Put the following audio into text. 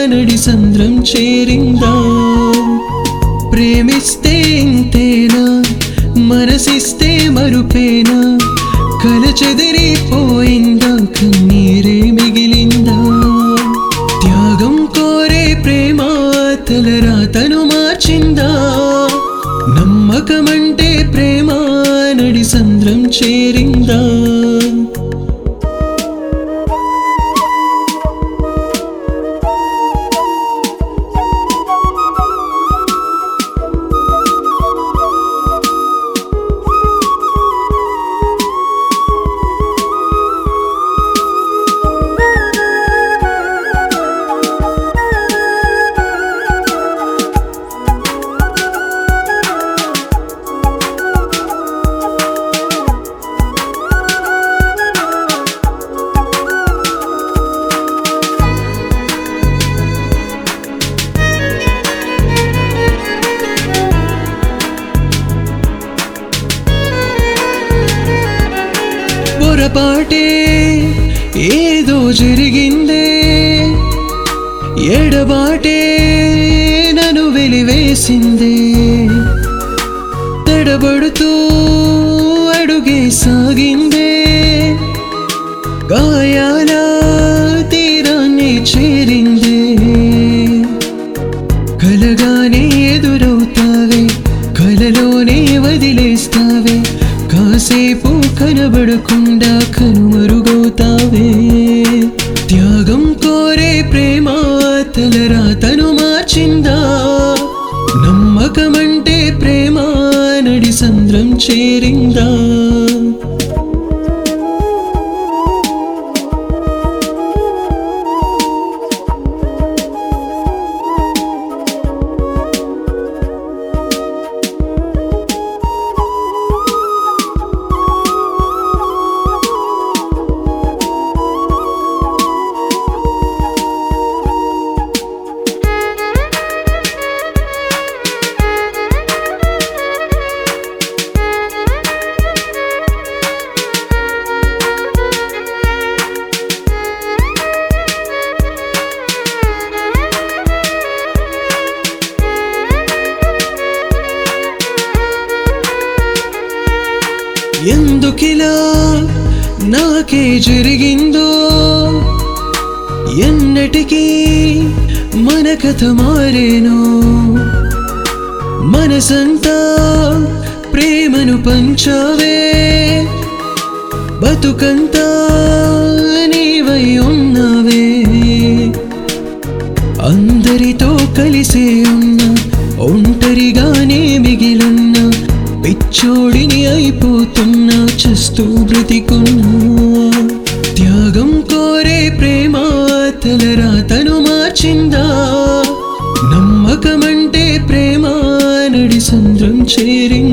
నడి సంద్రం చేరిందా ప్రేమిస్తే ఇంతేనా మనసిస్తే మరుపేనా కల చెదిరిపోయిందా కన్నీరే మిగిలిందా త్యాగం కోరే ప్రేమ తలరాతను మార్చిందా నమ్మకమంటే ప్రేమ నడి సంద్రం చేరిందా పొరపాటే ఏదో జరిగిందే ఎడబాటే నన్ను వెలివేసిందే తడబడుతూ అడుగే సాగిందే గాయాల తీరాన్ని చేరిందే కలగానే ఎదురవుతావే కలలోనే వదిలేస్తావే కాసేపు కనబడకుండా కనుమరుగవుతావే త్యాగం కోరే ప్రేమ తలరాతను మార్చిందా నమ్మకమంటే ప్రేమ నడి సంద్రం చేరిందా ఎందుకిలా నాకే జరిగిందో ఎన్నటికీ మన కథ మారేనో మనసంతా ప్రేమను పంచావే బతుకంతా నీవై ఉన్నావే అందరితో కలిసే ఉన్నా ఒంటరిగానే మిగిలున్నా పిచ్చోడిని అయిపోతున్నా చస్తూ బ్రతికున్నా త్యాగం కోరే ప్రేమ తలరాతను మార్చిందా నమ్మకమంటే ప్రేమ నడి సంద్రం చేరిందా